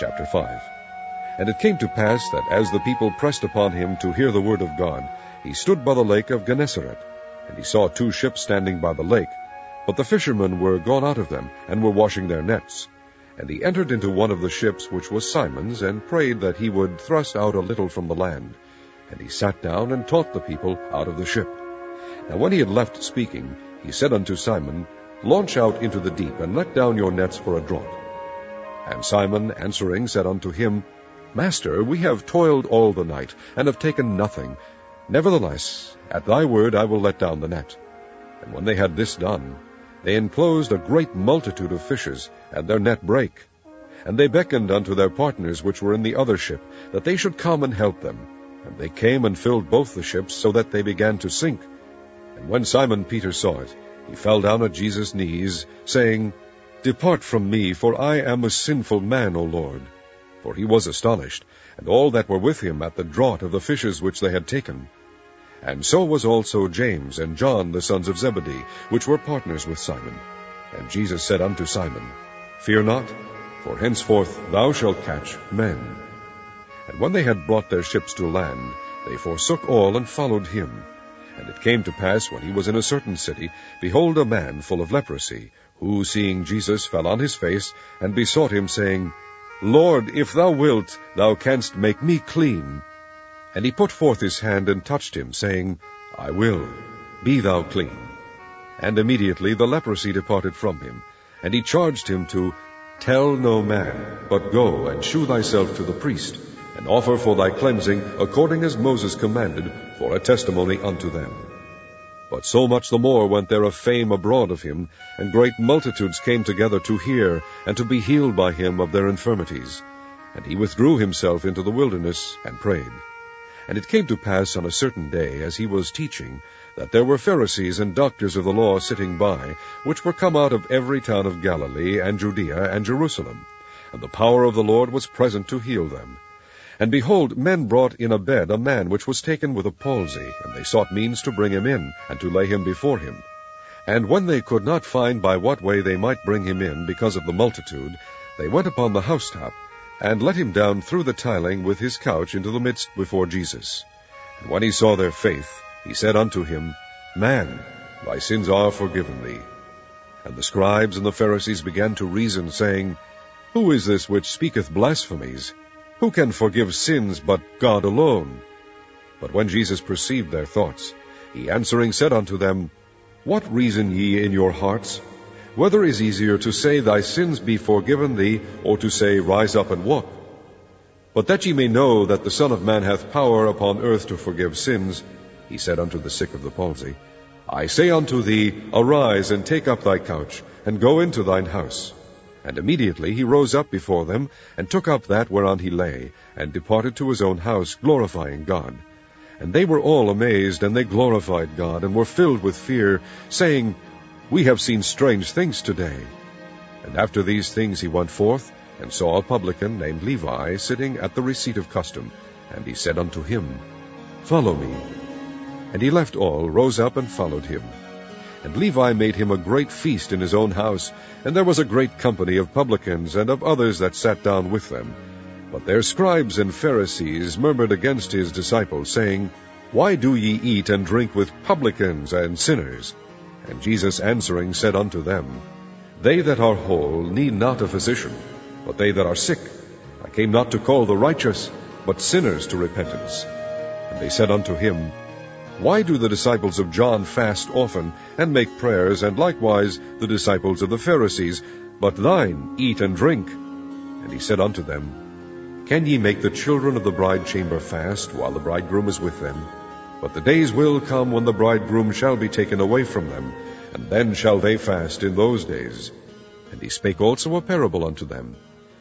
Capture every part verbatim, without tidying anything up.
Chapter five. And it came to pass that as the people pressed upon him to hear the word of God, he stood by the lake of Gennesaret. And he saw two ships standing by the lake, but the fishermen were gone out of them, and were washing their nets. And he entered into one of the ships, which was Simon's, and prayed that he would thrust out a little from the land. And he sat down and taught the people out of the ship. Now when he had left speaking, he said unto Simon, Launch out into the deep, and let down your nets for a draught. And Simon answering said unto him, Master, we have toiled all the night, and have taken nothing. Nevertheless, at thy word I will let down the net. And when they had this done, they enclosed a great multitude of fishes, and their net brake. And they beckoned unto their partners which were in the other ship, that they should come and help them. And they came and filled both the ships, so that they began to sink. And when Simon Peter saw it, he fell down at Jesus' knees, saying, Depart from me, for I am a sinful man, O Lord. For he was astonished, and all that were with him, at the draught of the fishes which they had taken. And so was also James and John the sons of Zebedee, which were partners with Simon. And Jesus said unto Simon, Fear not, for henceforth thou shalt catch men. And when they had brought their ships to land, they forsook all and followed him. And it came to pass, when he was in a certain city, behold, a man full of leprosy, who, seeing Jesus, fell on his face, and besought him, saying, Lord, if thou wilt, thou canst make me clean. And he put forth his hand and touched him, saying, I will, be thou clean. And immediately the leprosy departed from him. And he charged him to tell no man, but go and shew thyself to the priest, and offer for thy cleansing, according as Moses commanded, for a testimony unto them. But so much the more went there a fame abroad of him, and great multitudes came together to hear, and to be healed by him of their infirmities. And he withdrew himself into the wilderness, and prayed. And it came to pass on a certain day, as he was teaching, that there were Pharisees and doctors of the law sitting by, which were come out of every town of Galilee, and Judea, and Jerusalem. And the power of the Lord was present to heal them. And behold, men brought in a bed a man which was taken with a palsy, and they sought means to bring him in, and to lay him before him. And when they could not find by what way they might bring him in, because of the multitude, they went upon the housetop, and let him down through the tiling with his couch into the midst before Jesus. And when he saw their faith, he said unto him, Man, thy sins are forgiven thee. And the scribes and the Pharisees began to reason, saying, Who is this which speaketh blasphemies? Who can forgive sins but God alone? But when Jesus perceived their thoughts, he answering said unto them, What reason ye in your hearts? Whether is easier to say, Thy sins be forgiven thee, or to say, Rise up and walk? But that ye may know that the Son of Man hath power upon earth to forgive sins, he said unto the sick of the palsy, I say unto thee, Arise, and take up thy couch, and go into thine house. And immediately he rose up before them, and took up that whereon he lay, and departed to his own house, glorifying God. And they were all amazed, and they glorified God, and were filled with fear, saying, We have seen strange things today. And after these things he went forth, and saw a publican named Levi sitting at the receipt of custom. And he said unto him, Follow me. And he left all, rose up, and followed him. And Levi made him a great feast in his own house, and there was a great company of publicans and of others that sat down with them. But their scribes and Pharisees murmured against his disciples, saying, Why do ye eat and drink with publicans and sinners? And Jesus answering said unto them, They that are whole need not a physician, but they that are sick. I came not to call the righteous, but sinners to repentance. And they said unto him, Why do the disciples of John fast often, and make prayers, and likewise the disciples of the Pharisees, but thine eat and drink? And he said unto them, Can ye make the children of the bride chamber fast, while the bridegroom is with them? But the days will come when the bridegroom shall be taken away from them, and then shall they fast in those days. And he spake also a parable unto them.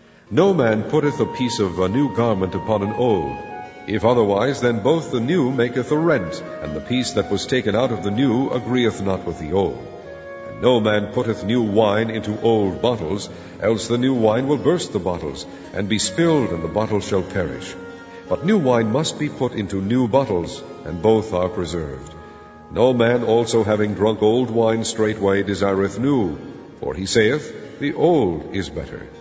No man putteth a piece of a new garment upon an old. If otherwise, then both the new maketh a rent, and the piece that was taken out of the new agreeth not with the old. And no man putteth new wine into old bottles, else the new wine will burst the bottles, and be spilled, and the bottles shall perish. But new wine must be put into new bottles, and both are preserved. No man also having drunk old wine straightway desireth new, for he saith, The old is better.